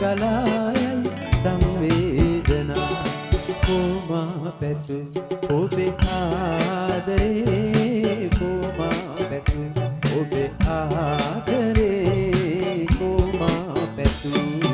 ගලායයි සංවේදනා comma පැතු ඔබේ ආදරේ comma පැතු ඔබේ ආදරේ කොමා පැතු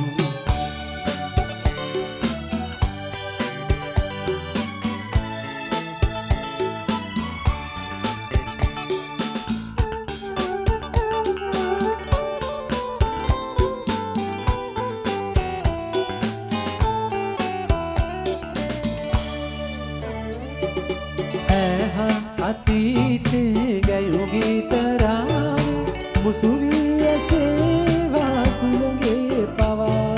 අතීතේ ගැයු ගීතරා මුසුවිය සේවා සුළඟේ පවා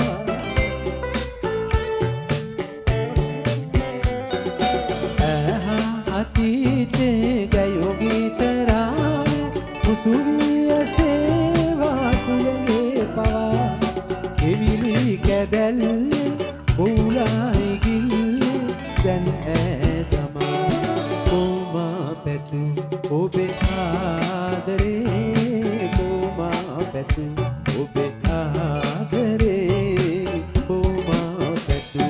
අතීතේ ගැයු ගීතරා මුසුවිය සේවා සුළඟේ පවා එවිලි කැදැල්ලේ බෝලයි ගිල්ලේ දැන් ඇදමා පැතු ඔබේ ආදරේ කොමා පැතු ඔබේ ආදරේ කොමා පැතු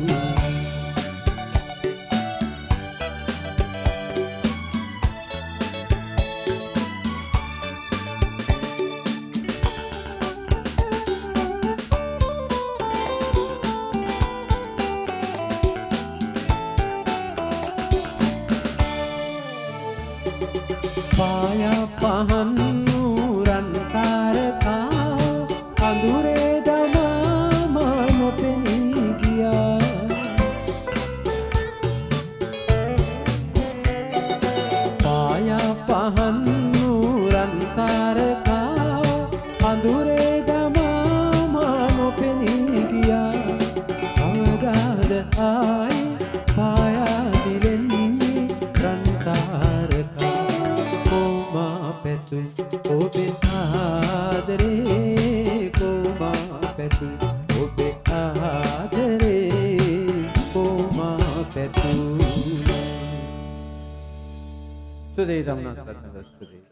පාය පහන් නුරන් තාරකා අඳුරේ දමා නොපෙනී ගියා පාය පහන් නුරන් තාරකා අඳුරේ දමා නොපෙනී ගියා අවගාද ආයි පායා දිලෙන්නේ රන් තාරකා පැතු ඔබේ ආදරේ කොමා පැතු ඔබේ ආදරේ කොමා පැතු සුදේ සම්නස්කසන සුදේ